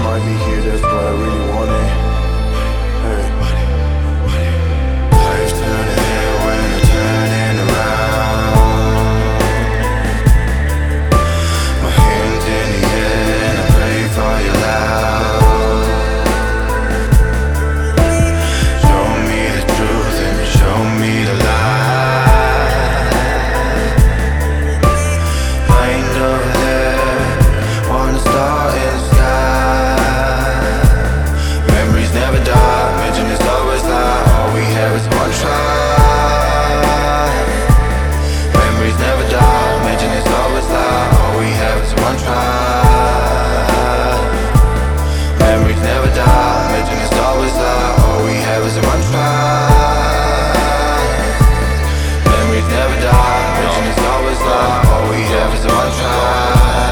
might be here, that's what I really wanted. Hey. Life's turning when I'm turning around. My hands in the air and I pray for you loud. Show me the truth and show me the lie. Mind over there, wanna start in the sky. Memories never die, mention is always lie. All we have is one try. Memories never die, mention is always lie. All we have is one try. Memories never die, mention is always lie. All we have is one try. Memories never die, mention is always lie. All we have is one try.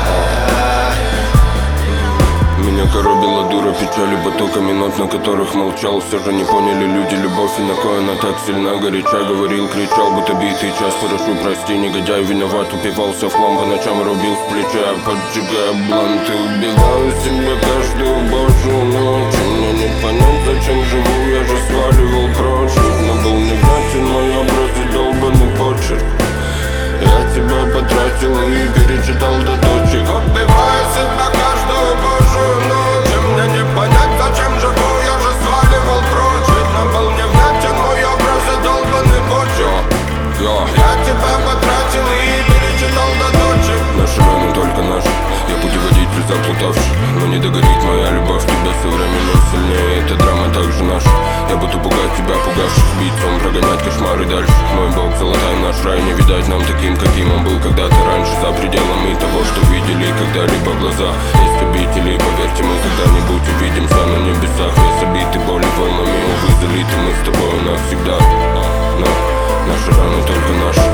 Меня коробила дура печали, потоками нот, на которых молчал. Все же не поняли люди любовь, и на кой она так сильна, горяча. Говорил, кричал, будто битый час. Прошу, прости, негодяй, виноват. Упивался в хлам, по ночам рубил с плеча, поджигая бланты. Убиваю себя каждую божью ночь. Мне не понять, зачем живу, я же сваливал прочь. Нужно был не внятен мой образ и долбанный почерк. Я тебя потратил и перечитал до точек. Убиваю себя каждую божью ночь. Мне не понять, зачем живу, я же сваливал прочь. Видно, был невнятен мой образ и долбанный почерк. Я тебя потратил и перечитал до точек. Наши раны только наши, я путеводитель заплутавший. Но не догорит моя любовь к тебе со временем сильнее. Эта драма также наша. Я буду пугать тебя, пугавших бийцом, прогонять кошмары дальше. Мой бог, золотай наш рай, не видать нам таким, каким он был когда-то раньше. За пределами того, что видели когда-либо глаза истребителей. Поверьте, мы когда-нибудь увидимся на небесах. Весь обиты боли волнами, увы, залиты мы с тобой навсегда. Но наши раны только наши.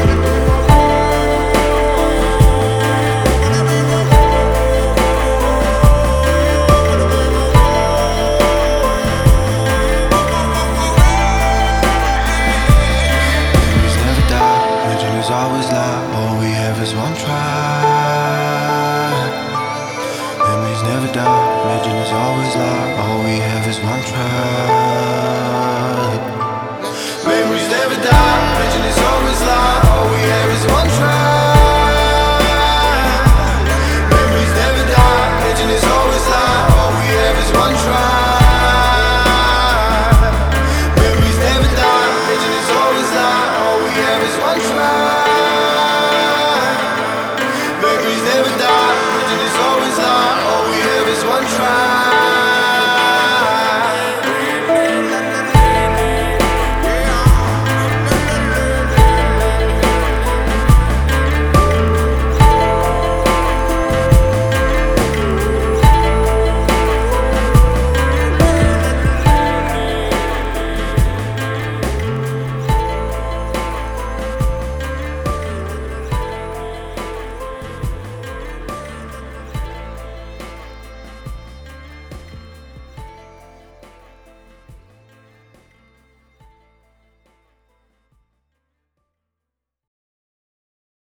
Always lie, all we have is one try. Memories never die, legend is always lie, all we have is one try. Memories never die.